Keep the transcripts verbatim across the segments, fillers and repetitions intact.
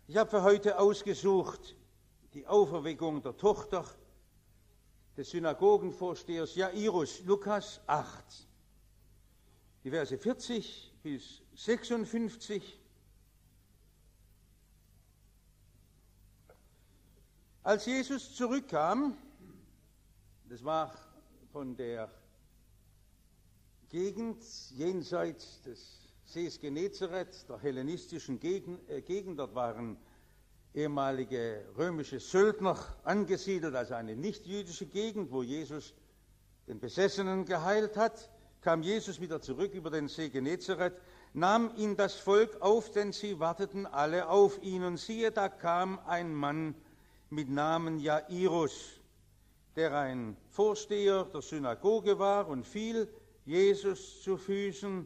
Ich habe für heute ausgesucht die Auferweckung der Tochter des Synagogenvorstehers Jairus, Lukas acht, die Verse vierzig bis sechsundfünfzig. Als Jesus zurückkam, das war von der Gegend jenseits des Sees Genezareth, der hellenistischen Gegend, äh, Gegend, dort waren ehemalige römische Söldner angesiedelt, also eine nichtjüdische Gegend, wo Jesus den Besessenen geheilt hat, kam Jesus wieder zurück über den See Genezareth, nahm ihn das Volk auf, denn sie warteten alle auf ihn. Und siehe, da kam ein Mann mit Namen Jairus, der ein Vorsteher der Synagoge war, und fiel Jesus zu Füßen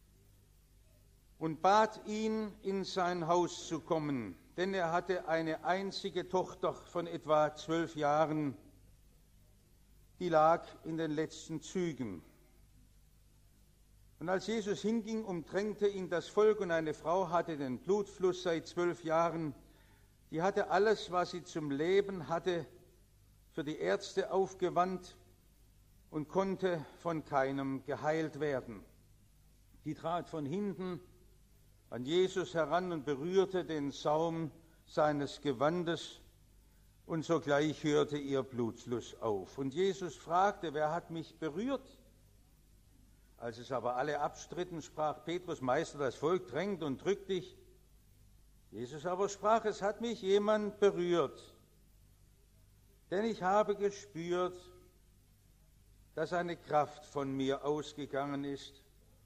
und bat ihn, in sein Haus zu kommen, denn er hatte eine einzige Tochter von etwa zwölf Jahren, die lag in den letzten Zügen. Und als Jesus hinging, umdrängte ihn das Volk, und eine Frau hatte den Blutfluss seit zwölf Jahren. Die hatte alles, was sie zum Leben hatte, für die Ärzte aufgewandt und konnte von keinem geheilt werden. Die trat von hinten an Jesus heran und berührte den Saum seines Gewandes, und sogleich hörte ihr Blutfluss auf. Und Jesus fragte: Wer hat mich berührt? Als es aber alle abstritten, sprach Petrus: Meister, das Volk drängt und drückt dich. Jesus aber sprach: Es hat mich jemand berührt, denn ich habe gespürt, dass eine Kraft von mir ausgegangen ist.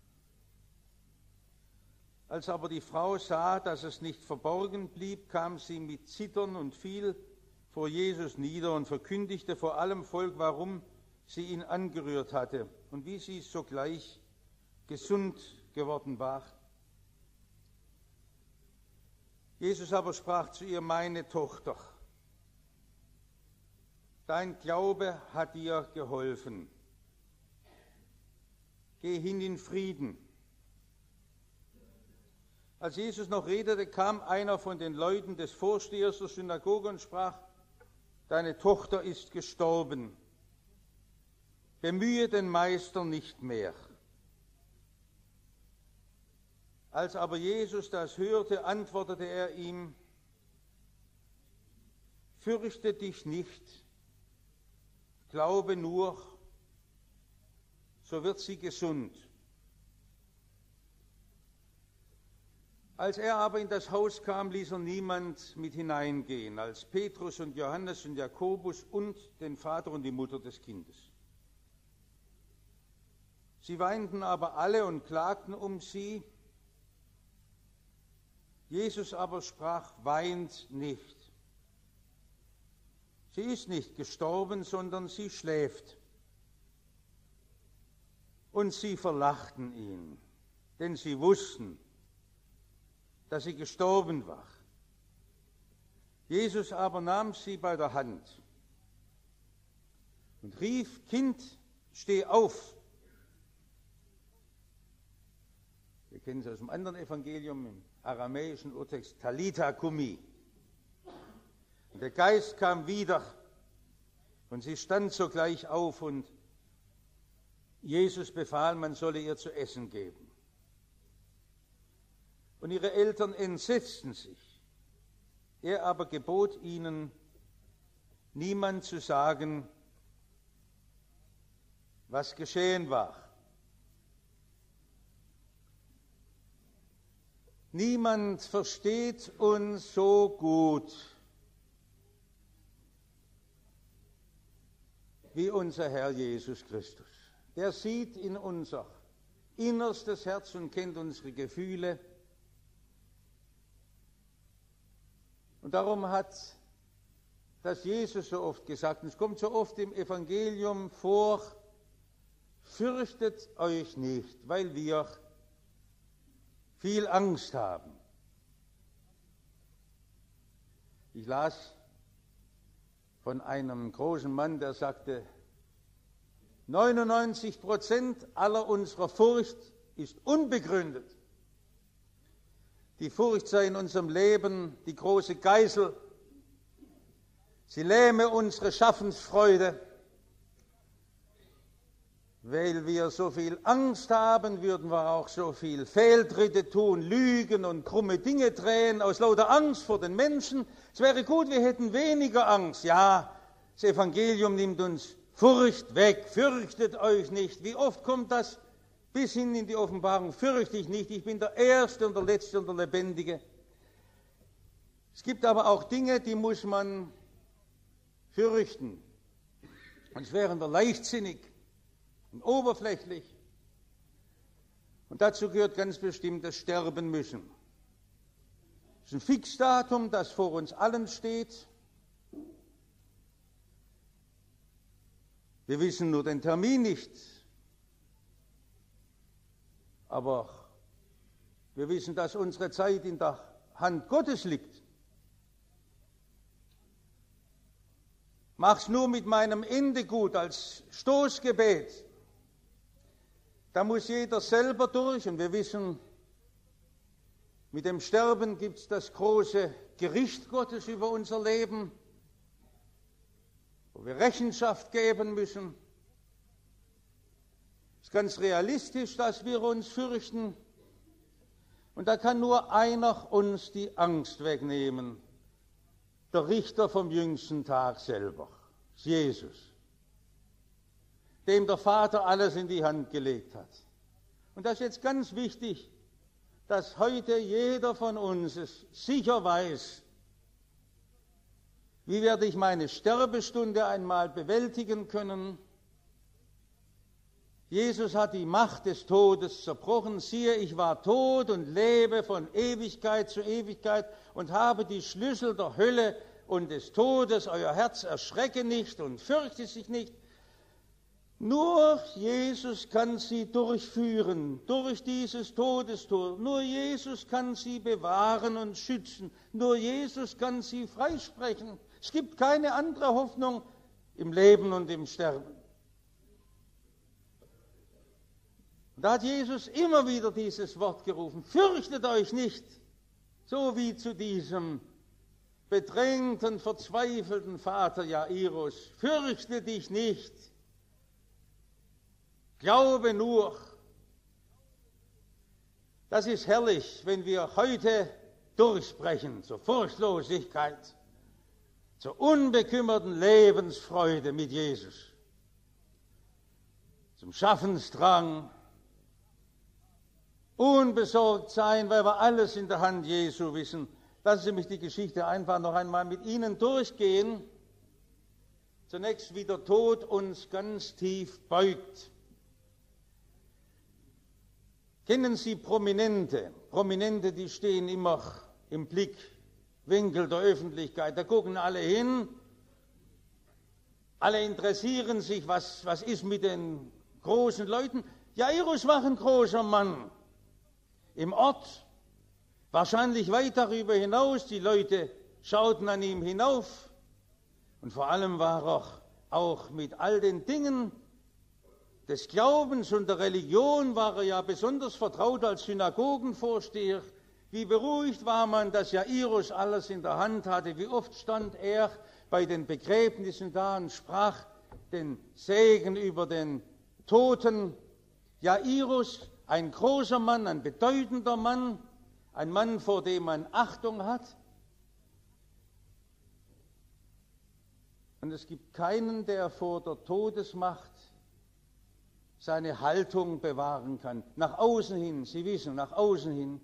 Als aber die Frau sah, dass es nicht verborgen blieb, kam sie mit Zittern und fiel vor Jesus nieder und verkündigte vor allem Volk, warum sie ihn angerührt hatte und wie sie sogleich gesund geworden war. Jesus aber sprach zu ihr: Meine Tochter, dein Glaube hat dir geholfen. Geh hin in Frieden. Als Jesus noch redete, kam einer von den Leuten des Vorstehers der Synagoge und sprach: Deine Tochter ist gestorben. Bemühe den Meister nicht mehr. Als aber Jesus das hörte, antwortete er ihm: Fürchte dich nicht, glaube nur, so wird sie gesund. Als er aber in das Haus kam, ließ er niemand mit hineingehen, als Petrus und Johannes und Jakobus und den Vater und die Mutter des Kindes. Sie weinten aber alle und klagten um sie. Jesus aber sprach: Weint nicht. Sie ist nicht gestorben, sondern sie schläft. Und sie verlachten ihn, denn sie wussten, dass sie gestorben war. Jesus aber nahm sie bei der Hand und rief: Kind, steh auf. Wir kennen es aus dem anderen Evangelium, im aramäischen Urtext: Talitha cumi. Und der Geist kam wieder, und sie stand sogleich auf, und Jesus befahl, man solle ihr zu essen geben. Und ihre Eltern entsetzten sich. Er aber gebot ihnen, niemand zu sagen, was geschehen war. Niemand versteht uns so gut wie unser Herr Jesus Christus. Er sieht in unser innerstes Herz und kennt unsere Gefühle. Und darum hat das Jesus so oft gesagt, und es kommt so oft im Evangelium vor: Fürchtet euch nicht, weil wir viel Angst haben. Ich las von einem großen Mann, der sagte: neunundneunzig Prozent aller unserer Furcht ist unbegründet. Die Furcht sei in unserem Leben die große Geißel. Sie lähme unsere Schaffensfreude. Weil wir so viel Angst haben, würden wir auch so viel Fehltritte tun, lügen und krumme Dinge drehen, aus lauter Angst vor den Menschen. Es wäre gut, wir hätten weniger Angst. Ja, das Evangelium nimmt uns Furcht weg. Fürchtet euch nicht. Wie oft kommt das bis hin in die Offenbarung? Fürchte ich nicht, ich bin der Erste und der Letzte und der Lebendige. Es gibt aber auch Dinge, die muss man fürchten. Sonst wären wir leichtsinnig und oberflächlich. Und dazu gehört ganz bestimmt das Sterben müssen. Das ist ein Fixdatum, das vor uns allen steht. Wir wissen nur den Termin nicht. Aber wir wissen, dass unsere Zeit in der Hand Gottes liegt. Mach's nur mit meinem Ende gut als Stoßgebet. Da muss jeder selber durch und wir wissen, mit dem Sterben gibt es das große Gericht Gottes über unser Leben, wo wir Rechenschaft geben müssen. Es ist ganz realistisch, dass wir uns fürchten. Und da kann nur einer uns die Angst wegnehmen. Der Richter vom jüngsten Tag selber, Jesus, dem der Vater alles in die Hand gelegt hat. Und das ist jetzt ganz wichtig, dass heute jeder von uns es sicher weiß, wie werde ich meine Sterbestunde einmal bewältigen können. Jesus hat die Macht des Todes zerbrochen. Siehe, ich war tot und lebe von Ewigkeit zu Ewigkeit und habe die Schlüssel der Hölle und des Todes. Euer Herz erschrecke nicht und fürchte sich nicht. Nur Jesus kann sie durchführen, durch dieses Todestor. Nur Jesus kann sie bewahren und schützen. Nur Jesus kann sie freisprechen. Es gibt keine andere Hoffnung im Leben und im Sterben. Da hat Jesus immer wieder dieses Wort gerufen: Fürchtet euch nicht, so wie zu diesem bedrängten, verzweifelten Vater Jairus. Fürchte dich nicht, glaube nur. Das ist herrlich, wenn wir heute durchbrechen zur Furchtlosigkeit, zur unbekümmerten Lebensfreude mit Jesus, zum Schaffensdrang, unbesorgt sein, weil wir alles in der Hand Jesu wissen. Lassen Sie mich die Geschichte einfach noch einmal mit Ihnen durchgehen. Zunächst, wie der Tod uns ganz tief beugt. Kennen Sie Prominente? Prominente, die stehen immer im Blickwinkel der Öffentlichkeit. Da gucken alle hin. Alle interessieren sich, was, was ist mit den großen Leuten. Jairus war ein großer Mann. Im Ort, wahrscheinlich weit darüber hinaus, die Leute schauten an ihm hinauf. Und vor allem war er auch mit all den Dingen des Glaubens und der Religion war er ja besonders vertraut als Synagogenvorsteher. Wie beruhigt war man, dass Jairus alles in der Hand hatte. Wie oft stand er bei den Begräbnissen da und sprach den Segen über den Toten. Jairus, ein großer Mann, ein bedeutender Mann, ein Mann, vor dem man Achtung hat. Und es gibt keinen, der vor der Todesmacht seine Haltung bewahren kann. Nach außen hin, Sie wissen, nach außen hin.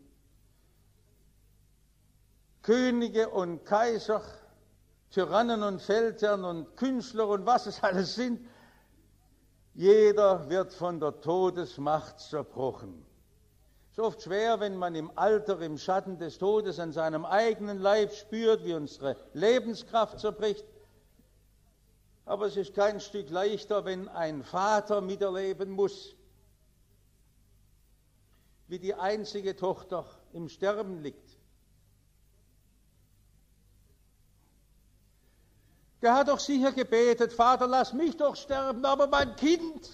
Könige und Kaiser, Tyrannen und Feldherren und Künstler und was es alles sind, jeder wird von der Todesmacht zerbrochen. Es ist oft schwer, wenn man im Alter, im Schatten des Todes an seinem eigenen Leib spürt, wie unsere Lebenskraft zerbricht. Aber es ist kein Stück leichter, wenn ein Vater miterleben muss, wie die einzige Tochter im Sterben liegt. Der hat doch sicher gebetet: Vater, lass mich doch sterben, aber mein Kind,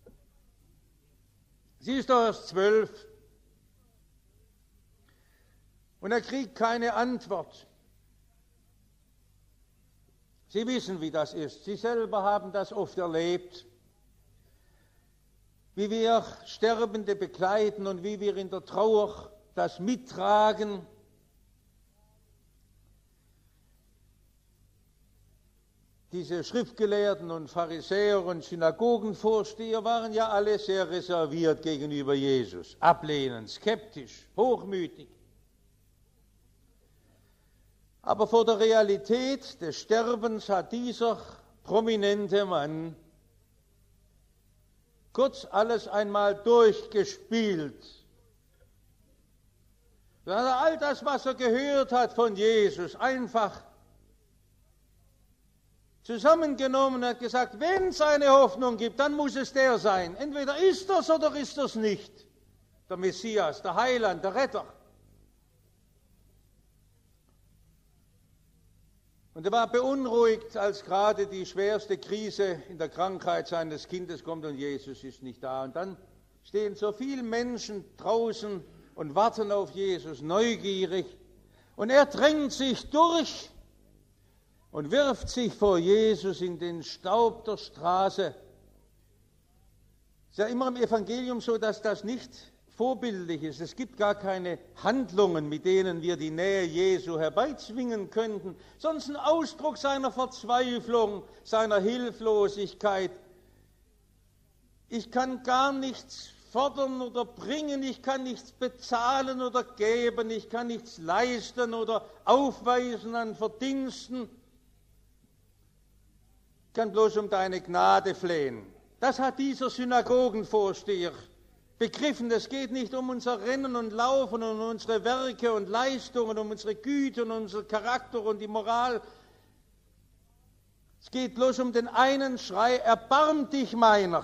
sie ist doch erst zwölf. Und er kriegt keine Antwort. Sie wissen, wie das ist. Sie selber haben das oft erlebt, wie wir Sterbende begleiten und wie wir in der Trauer das mittragen. Diese Schriftgelehrten und Pharisäer und Synagogenvorsteher waren ja alle sehr reserviert gegenüber Jesus, ablehnend, skeptisch, hochmütig. Aber vor der Realität des Sterbens hat dieser prominente Mann kurz alles einmal durchgespielt. Dann hat er all das, was er gehört hat von Jesus, einfach zusammengenommen und hat gesagt, wenn es eine Hoffnung gibt, dann muss es der sein. Entweder ist das oder ist das nicht. Der Messias, der Heiland, der Retter. Und er war beunruhigt, als gerade die schwerste Krise in der Krankheit seines Kindes kommt und Jesus ist nicht da. Und dann stehen so viele Menschen draußen und warten auf Jesus, neugierig. Und er drängt sich durch und wirft sich vor Jesus in den Staub der Straße. Es ist ja immer im Evangelium so, dass das nicht vorbildlich ist. Es gibt gar keine Handlungen, mit denen wir die Nähe Jesu herbeizwingen könnten, sondern ein Ausdruck seiner Verzweiflung, seiner Hilflosigkeit. Ich kann gar nichts fordern oder bringen, ich kann nichts bezahlen oder geben, ich kann nichts leisten oder aufweisen an Verdiensten. Ich kann bloß um deine Gnade flehen. Das hat dieser Synagogenvorsteher begriffen. Es geht nicht um unser Rennen und Laufen und um unsere Werke und Leistungen, um unsere Güte und unseren Charakter und die Moral. Es geht bloß um den einen Schrei, erbarm dich meiner.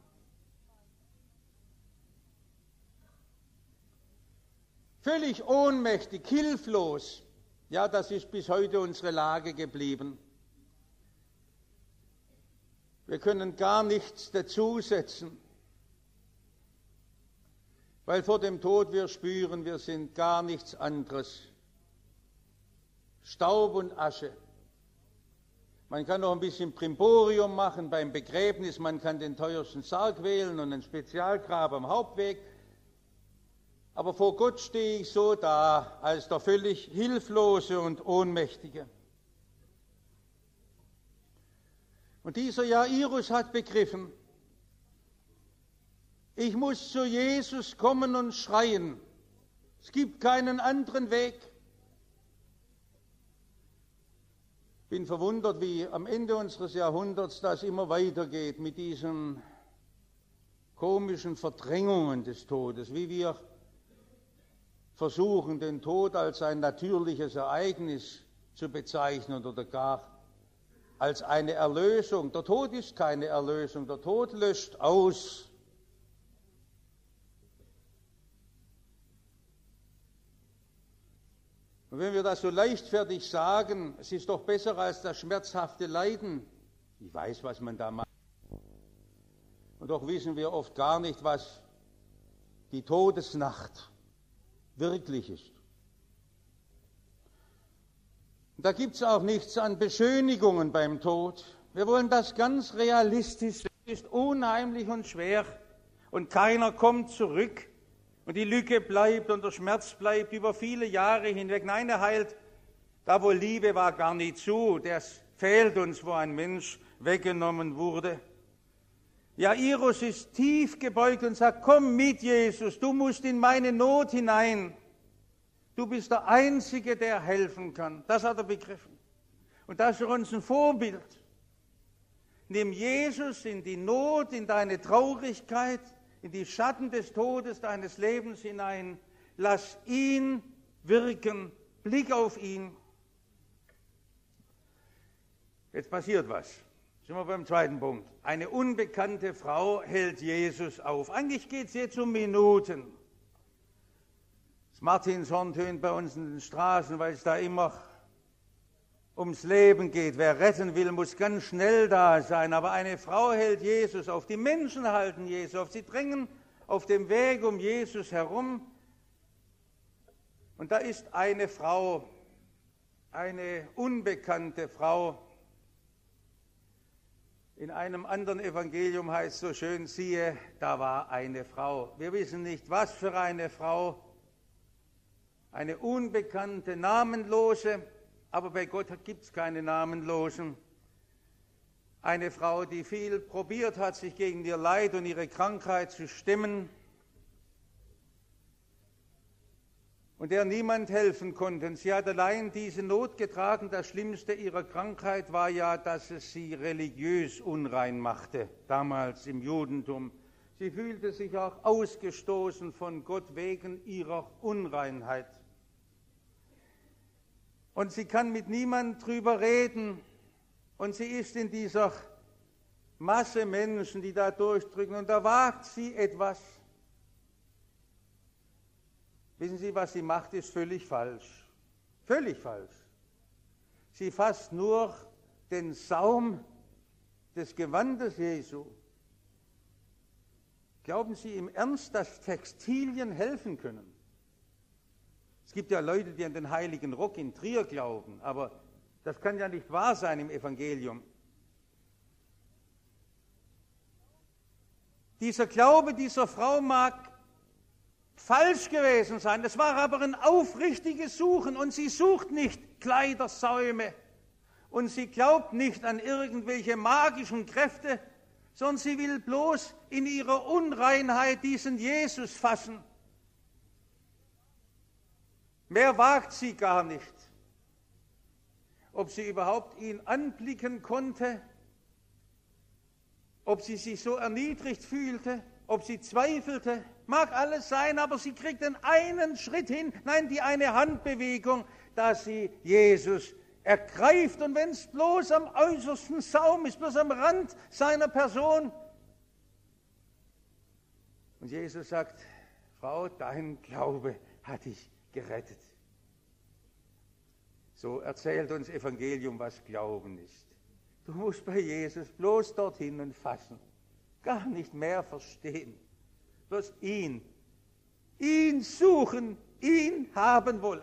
Völlig ohnmächtig, hilflos. Ja, das ist bis heute unsere Lage geblieben. Wir können gar nichts dazusetzen, weil vor dem Tod wir spüren, wir sind gar nichts anderes. Staub und Asche. Man kann noch ein bisschen Primborium machen beim Begräbnis, man kann den teuersten Sarg wählen und ein Spezialgrab am Hauptweg. Aber vor Gott stehe ich so da, als der völlig Hilflose und Ohnmächtige. Und dieser Jairus hat begriffen, ich muss zu Jesus kommen und schreien. Es gibt keinen anderen Weg. Ich bin verwundert, wie am Ende unseres Jahrhunderts das immer weitergeht mit diesen komischen Verdrängungen des Todes, wie wir versuchen, den Tod als ein natürliches Ereignis zu bezeichnen oder gar als eine Erlösung. Der Tod ist keine Erlösung, der Tod löscht aus. Und wenn wir das so leichtfertig sagen, es ist doch besser als das schmerzhafte Leiden. Ich weiß, was man da macht. Und doch wissen wir oft gar nicht, was die Todesnacht wirklich ist. Und da gibt es auch nichts an Beschönigungen beim Tod. Wir wollen das ganz realistisch. Es ist unheimlich und schwer und keiner kommt zurück. Und die Lücke bleibt und der Schmerz bleibt über viele Jahre hinweg. Nein, er heilt, da wo Liebe war, gar nicht zu. Das fehlt uns, wo ein Mensch weggenommen wurde. Jairus ist tief gebeugt und sagt, komm mit, Jesus, du musst in meine Not hinein. Du bist der Einzige, der helfen kann. Das hat er begriffen. Und das ist für uns ein Vorbild. Nimm Jesus in die Not, in deine Traurigkeit, in die Schatten des Todes deines Lebens hinein. Lass ihn wirken. Blick auf ihn. Jetzt passiert was. Sind wir beim zweiten Punkt. Eine unbekannte Frau hält Jesus auf. Eigentlich geht es jetzt um Minuten. Das Martinshorn tönt bei uns in den Straßen, weil es da immer ums Leben geht. Wer retten will, muss ganz schnell da sein. Aber eine Frau hält Jesus auf. Die Menschen halten Jesus auf. Sie drängen auf dem Weg um Jesus herum. Und da ist eine Frau, eine unbekannte Frau. In einem anderen Evangelium heißt es so schön, siehe, da war eine Frau. Wir wissen nicht, was für eine Frau, eine unbekannte, namenlose, aber bei Gott gibt es keine Namenlosen. Eine Frau, die viel probiert hat, sich gegen ihr Leid und ihre Krankheit zu stemmen und der niemand helfen konnte. Und sie hat allein diese Not getragen. Das Schlimmste ihrer Krankheit war ja, dass es sie religiös unrein machte, damals im Judentum. Sie fühlte sich auch ausgestoßen von Gott wegen ihrer Unreinheit. Und sie kann mit niemand drüber reden. Und sie ist in dieser Masse Menschen, die da durchdrücken. Und da wagt sie etwas. Wissen Sie, was sie macht, ist völlig falsch. Völlig falsch. Sie fasst nur den Saum des Gewandes Jesu. Glauben Sie im Ernst, dass Textilien helfen können? Es gibt ja Leute, die an den heiligen Rock in Trier glauben, aber das kann ja nicht wahr sein im Evangelium. Dieser Glaube dieser Frau mag falsch gewesen sein, es war aber ein aufrichtiges Suchen und sie sucht nicht Kleidersäume und sie glaubt nicht an irgendwelche magischen Kräfte, sondern sie will bloß in ihrer Unreinheit diesen Jesus fassen. Mehr wagt sie gar nicht. Ob sie überhaupt ihn anblicken konnte, ob sie sich so erniedrigt fühlte, ob sie zweifelte, mag alles sein, aber sie kriegt den einen Schritt hin, nein, die eine Handbewegung, dass sie Jesus ergreift und wenn es bloß am äußersten Saum ist, bloß am Rand seiner Person. Und Jesus sagt, Frau, dein Glaube hat dich gerettet. So erzählt uns Evangelium, was Glauben ist. Du musst bei Jesus bloß dorthin und fassen, gar nicht mehr verstehen, bloß ihn, ihn suchen, ihn haben wollen.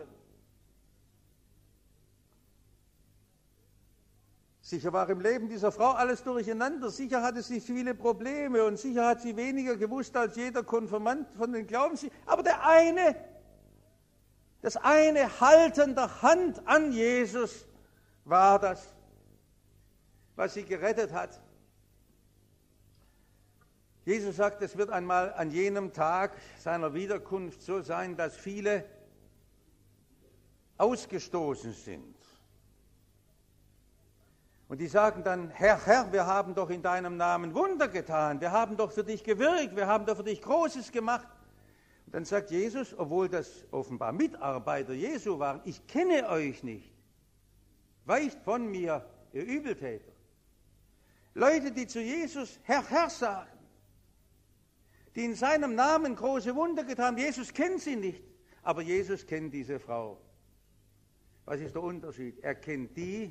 Sicher war im Leben dieser Frau alles durcheinander, sicher hatte sie viele Probleme und sicher hat sie weniger gewusst als jeder Konfirmand von den Glauben. Aber der eine, das eine Halten der Hand an Jesus war das, was sie gerettet hat. Jesus sagt, es wird einmal an jenem Tag seiner Wiederkunft so sein, dass viele ausgestoßen sind. Und die sagen dann, Herr, Herr, wir haben doch in deinem Namen Wunder getan, wir haben doch für dich gewirkt, wir haben doch für dich Großes gemacht. Und dann sagt Jesus, obwohl das offenbar Mitarbeiter Jesu waren, ich kenne euch nicht. Weicht von mir, ihr Übeltäter. Leute, die zu Jesus Herr, Herr sagen, die in seinem Namen große Wunder getan haben, Jesus kennt sie nicht, aber Jesus kennt diese Frau. Was ist der Unterschied? Er kennt die,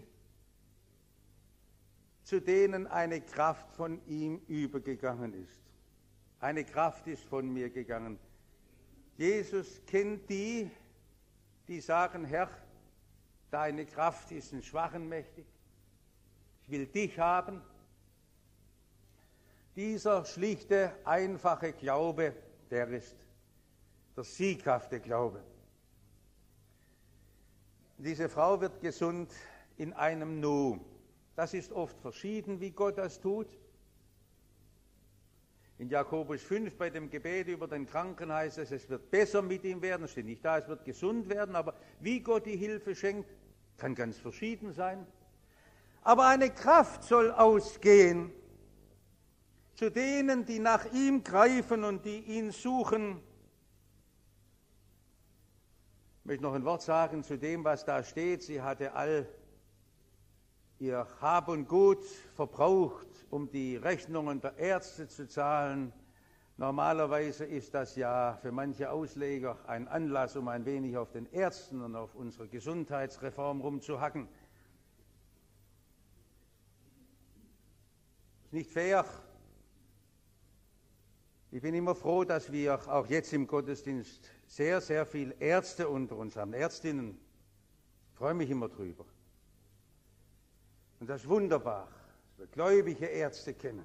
zu denen eine Kraft von ihm übergegangen ist. Eine Kraft ist von mir gegangen. Jesus kennt die, die sagen, Herr, deine Kraft ist in Schwachen mächtig. Ich will dich haben. Dieser schlichte, einfache Glaube, der ist der sieghafte Glaube. Diese Frau wird gesund in einem Nu. Das ist oft verschieden, wie Gott das tut. In Jakobus fünf bei dem Gebet über den Kranken heißt es, es wird besser mit ihm werden, es steht nicht da, es wird gesund werden, aber wie Gott die Hilfe schenkt, kann ganz verschieden sein. Aber eine Kraft soll ausgehen zu denen, die nach ihm greifen und die ihn suchen. Ich möchte noch ein Wort sagen zu dem, was da steht. Sie hatte all ihr Hab und Gut verbraucht, um die Rechnungen der Ärzte zu zahlen. Normalerweise ist das ja für manche Ausleger ein Anlass, um ein wenig auf den Ärzten und auf unserer Gesundheitsreform rumzuhacken. Ist nicht fair. Ich bin immer froh, dass wir auch jetzt im Gottesdienst sehr, sehr viele Ärzte unter uns haben, Ärztinnen. Ich freue mich immer drüber. Und das ist wunderbar, dass wir gläubige Ärzte kennen.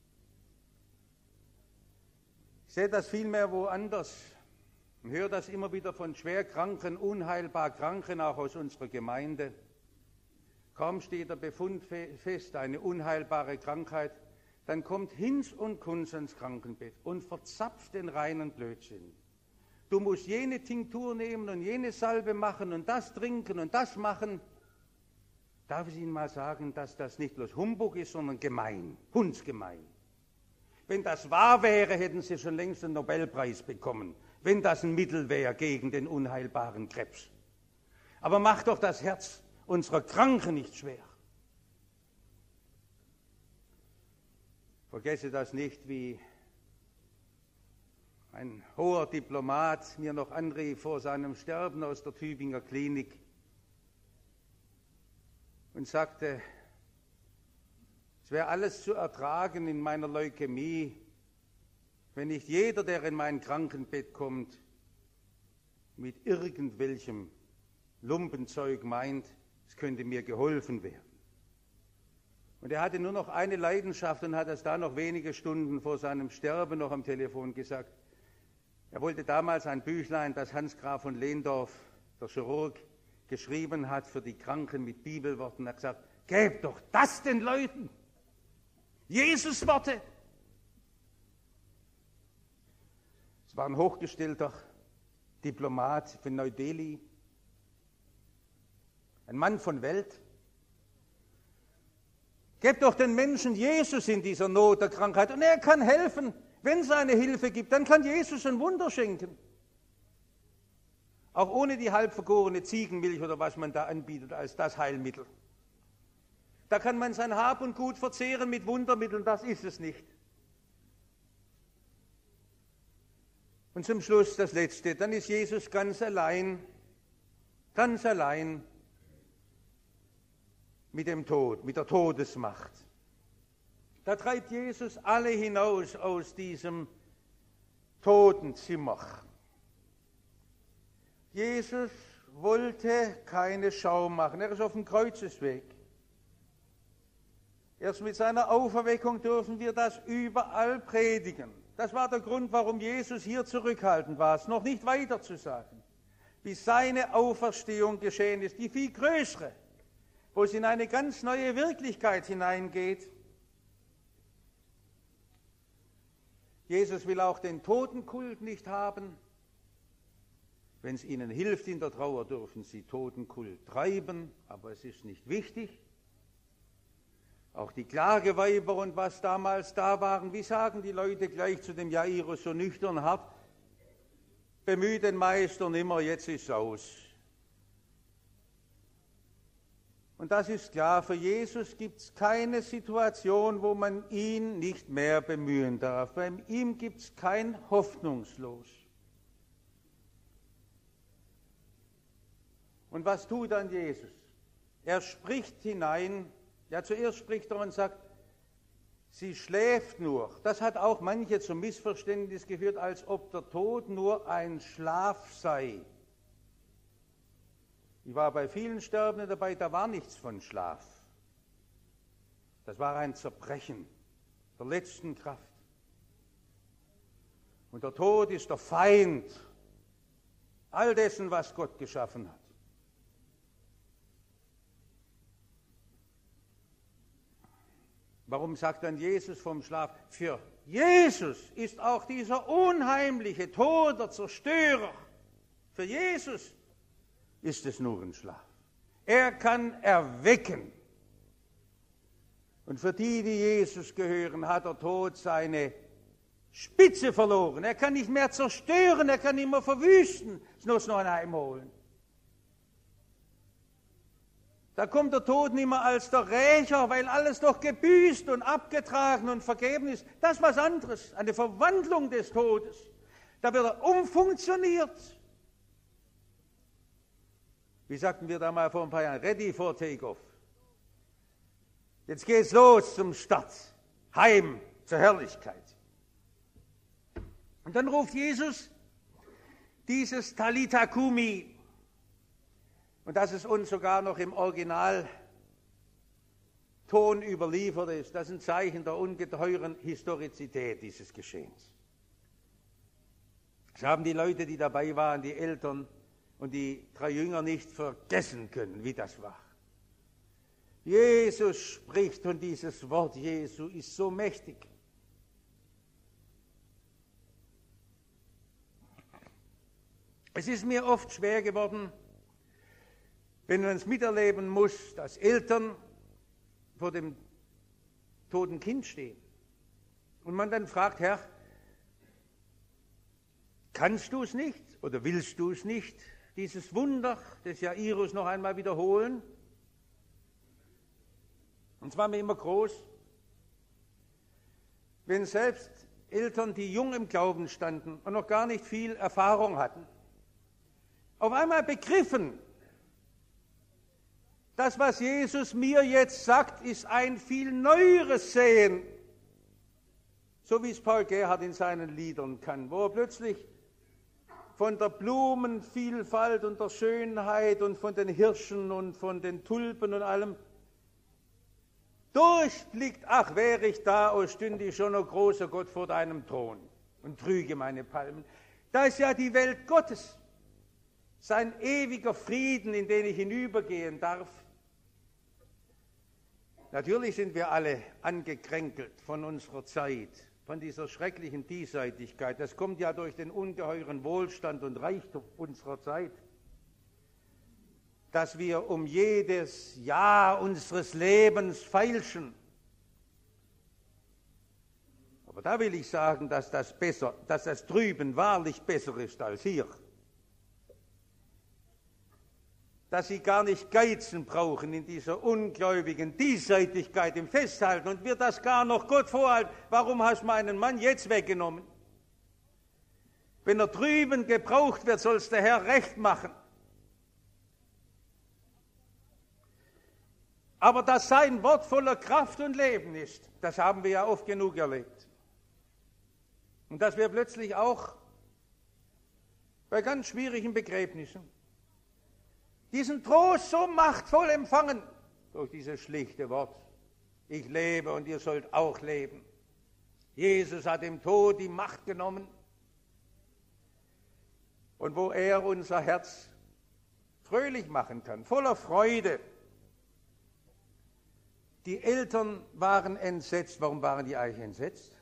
Ich sehe das vielmehr woanders und höre das immer wieder von schwerkranken, unheilbar Kranken, auch aus unserer Gemeinde. Kaum steht der Befund fest, eine unheilbare Krankheit, dann kommt Hinz und Kunz ans Krankenbett und verzapft den reinen Blödsinn. Du musst jene Tinktur nehmen und jene Salbe machen und das trinken und das machen. Darf ich Ihnen mal sagen, dass das nicht bloß Humbug ist, sondern gemein, hundsgemein. Wenn das wahr wäre, hätten Sie schon längst einen Nobelpreis bekommen, wenn das ein Mittel wäre gegen den unheilbaren Krebs. Aber macht doch das Herz unserer Kranken nicht schwer. Vergesse das nicht, wie ein hoher Diplomat mir noch anrief vor seinem Sterben aus der Tübinger Klinik und sagte, es wäre alles zu ertragen in meiner Leukämie, wenn nicht jeder, der in mein Krankenbett kommt, mit irgendwelchem Lumpenzeug meint, es könnte mir geholfen werden. Und er hatte nur noch eine Leidenschaft und hat es da noch wenige Stunden vor seinem Sterben noch am Telefon gesagt. Er wollte damals ein Büchlein, das Hans Graf von Lehndorff, der Chirurg, geschrieben hat für die Kranken mit Bibelworten. Er hat gesagt, gebt doch das den Leuten. Jesus-Worte. Es war ein hochgestellter Diplomat von Neu-Delhi, ein Mann von Welt. Gebt doch den Menschen Jesus in dieser Not der Krankheit und er kann helfen. Wenn es eine Hilfe gibt, dann kann Jesus ein Wunder schenken. Auch ohne die halbvergorene Ziegenmilch oder was man da anbietet als das Heilmittel. Da kann man sein Hab und Gut verzehren mit Wundermitteln, das ist es nicht. Und zum Schluss das Letzte, dann ist Jesus ganz allein, ganz allein mit dem Tod, mit der Todesmacht. Da treibt Jesus alle hinaus aus diesem Totenzimmer. Jesus wollte keine Schau machen, er ist auf dem Kreuzesweg. Erst mit seiner Auferweckung dürfen wir das überall predigen. Das war der Grund, warum Jesus hier zurückhaltend war, es noch nicht weiter zu sagen, bis seine Auferstehung geschehen ist, die viel größere, wo es in eine ganz neue Wirklichkeit hineingeht. Jesus will auch den Totenkult nicht haben. Wenn es ihnen hilft in der Trauer, dürfen sie Totenkult treiben, aber es ist nicht wichtig. Auch die Klageweiber und was damals da waren, wie sagen die Leute gleich zu dem Jairus so nüchtern hart, bemühe den Meister nimmer, jetzt ist es aus. Und das ist klar, für Jesus gibt es keine Situation, wo man ihn nicht mehr bemühen darf. Bei ihm gibt es kein Hoffnungslos. Und was tut dann Jesus? Er spricht hinein, ja zuerst spricht er und sagt, sie schläft nur. Das hat auch manche zum Missverständnis geführt, als ob der Tod nur ein Schlaf sei. Ich war bei vielen Sterbenden dabei, da war nichts von Schlaf. Das war ein Zerbrechen der letzten Kraft. Und der Tod ist der Feind all dessen, was Gott geschaffen hat. Warum sagt dann Jesus vom Schlaf? Für Jesus ist auch dieser unheimliche Tod der Zerstörer. Für Jesus ist es nur ein Schlaf. Er kann erwecken. Und für die, die Jesus gehören, hat der Tod seine Spitze verloren. Er kann nicht mehr zerstören, er kann nicht mehr verwüsten. Es muss noch ein Heimholen. Da kommt der Tod nicht mehr als der Rächer, weil alles doch gebüßt und abgetragen und vergeben ist. Das ist was anderes, eine Verwandlung des Todes. Da wird er umfunktioniert. Wie sagten wir da mal vor ein paar Jahren? Ready for Takeoff. Jetzt geht's los zum Start. Heim zur Herrlichkeit. Und dann ruft Jesus dieses Talitha Cumi, und dass es uns sogar noch im Originalton überliefert ist, das ist ein Zeichen der ungeheuren Historizität dieses Geschehens. Das haben die Leute, die dabei waren, die Eltern und die drei Jünger nicht vergessen können, wie das war. Jesus spricht und dieses Wort Jesu ist so mächtig. Es ist mir oft schwer geworden, wenn man es miterleben muss, dass Eltern vor dem toten Kind stehen und man dann fragt, Herr, kannst du es nicht oder willst du es nicht, dieses Wunder des Jairus noch einmal wiederholen? Und es war mir immer groß, wenn selbst Eltern, die jung im Glauben standen und noch gar nicht viel Erfahrung hatten, auf einmal begriffen, das, was Jesus mir jetzt sagt, ist ein viel neueres Sehen, so wie es Paul Gerhardt in seinen Liedern kann, wo er plötzlich von der Blumenvielfalt und der Schönheit und von den Hirschen und von den Tulpen und allem durchblickt, ach, wäre ich da, o stünde ich schon, o großer Gott, vor deinem Thron und trüge meine Palmen. Da ist ja die Welt Gottes, sein ewiger Frieden, in den ich hinübergehen darf. Natürlich sind wir alle angekränkelt von unserer Zeit, von dieser schrecklichen Diesseitigkeit. Das kommt ja durch den ungeheuren Wohlstand und Reichtum unserer Zeit, dass wir um jedes Jahr unseres Lebens feilschen. Aber da will ich sagen, dass das besser, dass das drüben wahrlich besser ist als hier. Dass sie gar nicht geizen brauchen in dieser ungläubigen Diesseitigkeit im Festhalten und wir das gar noch Gott vorhalten. Warum hast du meinen Mann jetzt weggenommen? Wenn er drüben gebraucht wird, soll es der Herr recht machen. Aber dass sein Wort voller Kraft und Leben ist, das haben wir ja oft genug erlebt. Und dass wir plötzlich auch bei ganz schwierigen Begräbnissen diesen Trost so machtvoll empfangen durch dieses schlichte Wort. Ich lebe und ihr sollt auch leben. Jesus hat dem Tod die Macht genommen. Und wo er unser Herz fröhlich machen kann, voller Freude. Die Eltern waren entsetzt. Warum waren die eigentlich entsetzt?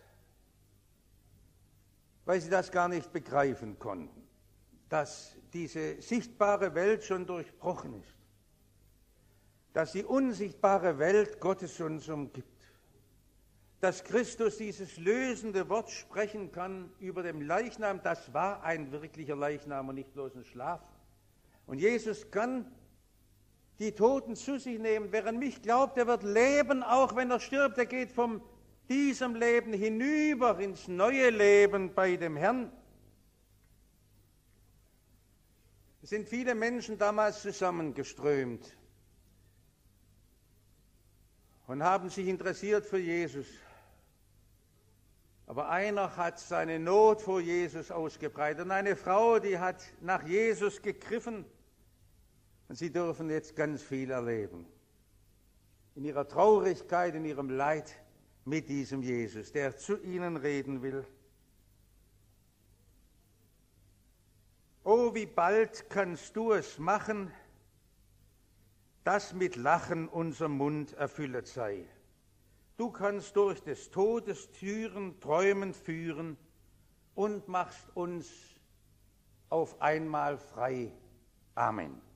Weil sie das gar nicht begreifen konnten, dass diese sichtbare Welt schon durchbrochen ist, dass die unsichtbare Welt Gottes uns umgibt, dass Christus dieses lösende Wort sprechen kann über dem Leichnam, das war ein wirklicher Leichnam und nicht bloß ein Schlaf. Und Jesus kann die Toten zu sich nehmen. Wer an mich glaubt, der wird leben, auch wenn er stirbt. Er geht von diesem Leben hinüber ins neue Leben bei dem Herrn. Es sind viele Menschen damals zusammengeströmt und haben sich interessiert für Jesus. Aber einer hat seine Not vor Jesus ausgebreitet und eine Frau, die hat nach Jesus gegriffen. Und sie dürfen jetzt ganz viel erleben. In ihrer Traurigkeit, in ihrem Leid mit diesem Jesus, der zu ihnen reden will. Oh, wie bald kannst du es machen, dass mit Lachen unser Mund erfüllet sei. Du kannst durch des Todes Türen träumend führen und machst uns auf einmal frei. Amen.